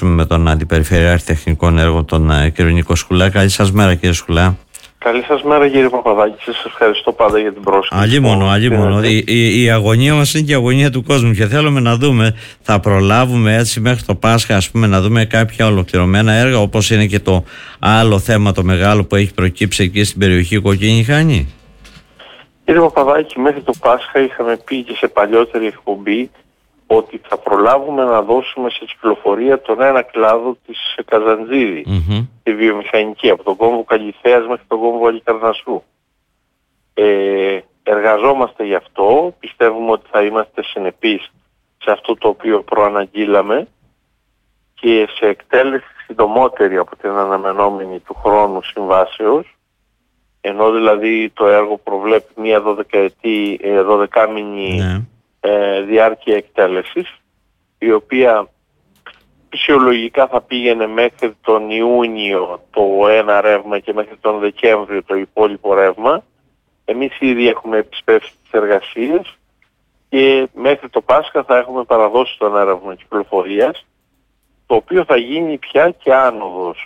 με τον Αντιπεριφερειάρχη Τεχνικών Έργων, τον κ. Νίκο Σκουλά. Καλή σας μέρα, κύριε Σκουλά. Καλή σας μέρα, κύριε Παπαδάκη. Σας ευχαριστώ πάντα για την πρόσκληση. Αλλήμωνο. Η αγωνία μας είναι και η αγωνία του κόσμου και θέλουμε να δούμε, θα προλάβουμε έτσι μέχρι το Πάσχα, ας πούμε, να δούμε κάποια ολοκληρωμένα έργα, όπως είναι και το άλλο θέμα το μεγάλο που έχει προκύψει εκεί στην περιοχή Κοκκίνη Χάνη. Κύριε Παπαδάκη, μέχρι το Πάσχα είχαμε πει και σε παλιότερη εκπομπή ότι θα προλάβουμε να δώσουμε σε κυκλοφορία τον ένα κλάδο της Καζαντζίδη, τη βιομηχανική, από τον κόμβο Καλυθέας μέχρι τον κόμβο Αλικαρνασσού. Εργαζόμαστε γι' αυτό, πιστεύουμε ότι θα είμαστε συνεπείς σε αυτό το οποίο προαναγγείλαμε και σε εκτέλεση συντομότερη από την αναμενόμενη του χρόνου συμβάσεως, ενώ δηλαδή το έργο προβλέπει μια 12μήνη διάρκεια εκτέλεσης, η οποία φυσιολογικά θα πήγαινε μέχρι τον Ιούνιο το ένα ρεύμα και μέχρι τον Δεκέμβριο το υπόλοιπο ρεύμα. Εμείς ήδη έχουμε επισπεύσει τις εργασίες και μέχρι το Πάσχα θα έχουμε παραδώσει τον ρεύμα κυκλοφορίας, το οποίο θα γίνει πια και άνοδος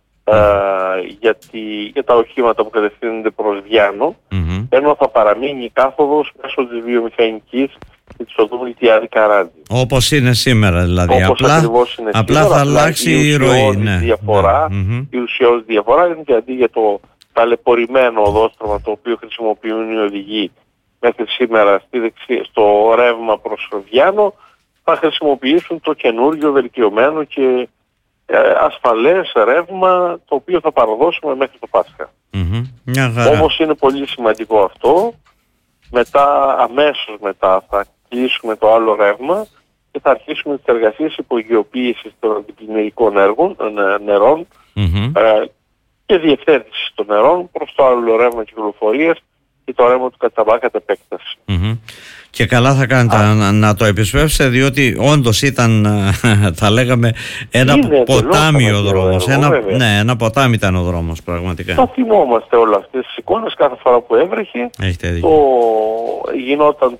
για τα οχήματα που κατευθύνονται προς Βιάνο, ενώ θα παραμείνει η κάθοδος μέσω της βιομηχανικής και της οδού Λιτιάδη Καράντη. Όπως είναι σήμερα δηλαδή. Όπως ακριβώς είναι απλά σήμερα, θα αλλάξει η ροή. Η ουσιώδη διαφορά είναι ότι αντί για το ταλαιπωρημένο οδόστρωμα το οποίο χρησιμοποιούν οι οδηγοί μέχρι σήμερα στο ρεύμα προς Βιάνο, θα χρησιμοποιήσουν το καινούριο βελτιωμένο και ασφαλές ρεύμα, το οποίο θα παραδώσουμε μέχρι το Πάσχα. Όμως είναι πολύ σημαντικό αυτό. Αμέσως μετά θα κλείσουμε το άλλο ρεύμα και θα αρχίσουμε τις εργασίες υπογειοποίησης των αντιπλημμυρικών νερών και διευθέτησης των νερών προς το άλλο ρεύμα κυκλοφορίας και το ρεύμα του κατά επέκταση. Και καλά θα κάνετε να το επισπεύσετε, διότι όντως ήταν, θα λέγαμε, ένα ποτάμι ο δρόμος. Ένα ποτάμι ήταν ο δρόμος πραγματικά. Θα θυμόμαστε όλες αυτές τις εικόνες κάθε φορά που έβρεχε. Γινόταν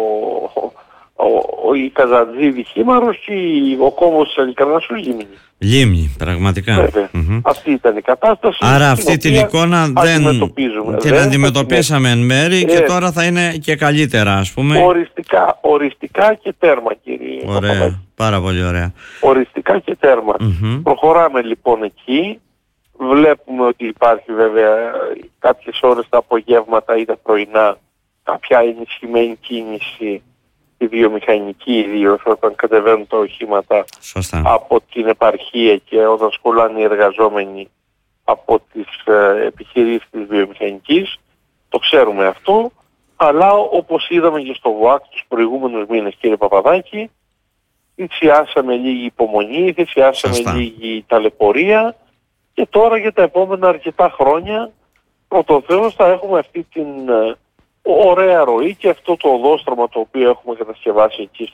η Καζαντζίδη Χήμαρος και ο κόμβος της Αλικαρνασσού Λίμνη, πραγματικά. Αυτή ήταν η κατάσταση. Άρα αυτή την εικόνα την αντιμετωπίσαμε εν μέρη και τώρα θα είναι και καλύτερα, ας πούμε. Οριστικά και τέρμα, κύριε. Ωραία, πάρα πολύ ωραία. Οριστικά και τέρμα. Προχωράμε λοιπόν εκεί. Βλέπουμε ότι υπάρχει βέβαια κάποιες ώρες τα απογεύματα ή τα πρωινά κάποια ενισχυμένη κίνηση, τη βιομηχανική ιδίως, όταν κατεβαίνουν τα οχήματα από την επαρχία και όταν σχολάνε οι εργαζόμενοι από τις επιχειρήσεις της βιομηχανικής. Το ξέρουμε αυτό, αλλά όπως είδαμε και στο ΒΟΑΚ τους προηγούμενους μήνες, κύριε Παπαδάκη, θυσιάσαμε λίγη υπομονή, θυσιάσαμε λίγη ταλαιπωρία και τώρα για τα επόμενα αρκετά χρόνια πρώτο Θεός θα έχουμε αυτή την ωραία ροή και αυτό το οδόστρωμα το οποίο έχουμε κατασκευάσει εκεί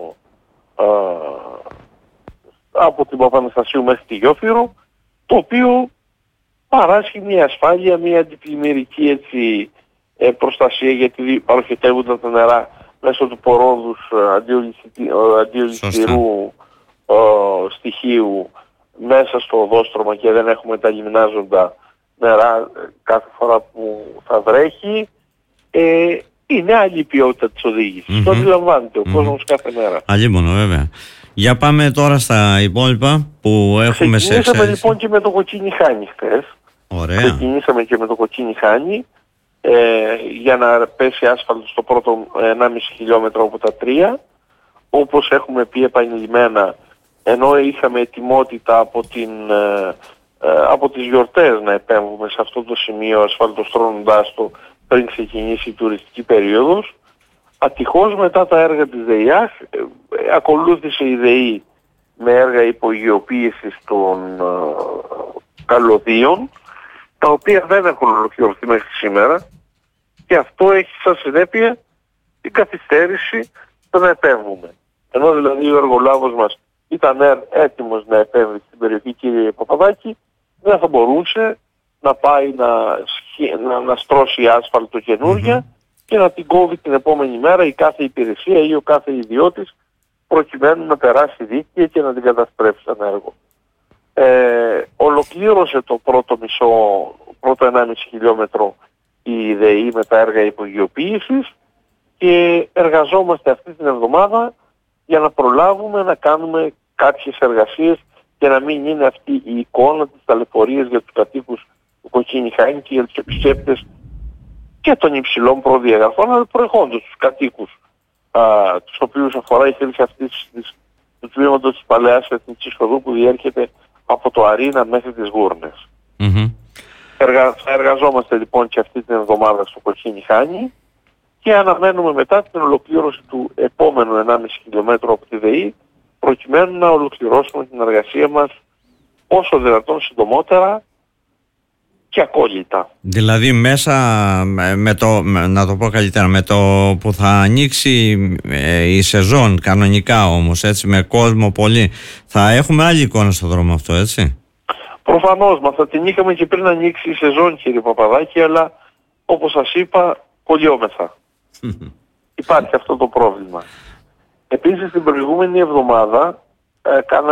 από την Παπαναστασίου μέχρι τη Γιόφυρο, το οποίο παράσχει μια ασφάλεια, μια αντιπλημμυρική προστασία, γιατί παροχετεύονται τα νερά μέσω του πορόδους αντιολισθηρού στοιχείου μέσα στο οδόστρωμα και δεν έχουμε τα λιμνάζοντα νερά κάθε φορά που θα βρέχει. Είναι άλλη η ποιότητα της οδήγησης. Το αντιλαμβάνεται ο κόσμος κάθε μέρα. Αλλήμωνο βέβαια. Για πάμε τώρα στα υπόλοιπα που έχουμε σε εξέλιξη. Ξεκινήσαμε λοιπόν και με το Κοκκίνη Χάνη χθες. Ξεκινήσαμε και με το Κοκκίνη Χάνη για να πέσει άσφαλτο στο πρώτο 1,5 χιλιόμετρο από τα 3. Όπως έχουμε πει επανειλημμένα, ενώ είχαμε ετοιμότητα από τις γιορτές να επέμβουμε σε αυτό το σημείο ασφαλτοστρώνοντάς το πριν ξεκινήσει η τουριστική περίοδος, ατυχώς μετά τα έργα της ΔΕΙΑΧ ακολούθησε η ΔΕΗ με έργα υπογειοποίησης των καλωδίων, τα οποία δεν έχουν ολοκληρωθεί μέχρι σήμερα και αυτό έχει σαν συνέπεια την καθυστέρηση στο να επέμβουμε. Ενώ δηλαδή ο εργολάβος μας ήταν έτοιμος να επέμβει στην περιοχή, κύριε Παπαδάκη, δεν θα μπορούσε να πάει να στρώσει άσφαλτο καινούρια και να την κόβει την επόμενη μέρα η κάθε υπηρεσία ή ο κάθε ιδιώτης προκειμένου να περάσει δίκαια και να την καταστρέψει ένα έργο. Ολοκλήρωσε το πρώτο 1,5 χιλιόμετρο η ΔΕΗ με τα έργα υπογειοποίησης και εργαζόμαστε αυτή την εβδομάδα για να προλάβουμε να κάνουμε κάποιες εργασίες και να μην είναι αυτή η εικόνα της ταλαιπωρίας για τους κατοίκους του Κοκκίνη-Χάνη και για τους επισκέπτες και των υψηλών προδιαγραφών, αλλά προεχόντως τους κατοίκους τους οποίους αφορά η θέληση αυτής του τμήματος της Παλαιάς Εθνικής Οδού που διέρχεται από το Αρίνα μέχρι τις Γούρνες. Θα εργαζόμαστε λοιπόν και αυτή την εβδομάδα στο Κοκκίνη-Χάνη και αναμένουμε μετά την ολοκλήρωση του επόμενου 1,5 χιλιόμετρου από τη ΔΕΗ προκειμένου να ολοκληρώσουμε την εργασία μας όσο δυνατόν συντομότερα και ακόλυτα. Δηλαδή μέσα να το πω καλύτερα, με το που θα ανοίξει η σεζόν κανονικά όμως, έτσι, με κόσμο πολύ, θα έχουμε άλλη εικόνα στον δρόμο αυτό, έτσι? Προφανώς, μα θα την είχαμε και πριν ανοίξει η σεζόν, κύριε Παπαδάκη, αλλά όπως σας είπα κολλιόμεθα. Υπάρχει αυτό το πρόβλημα. Επίσης την προηγούμενη εβδομάδα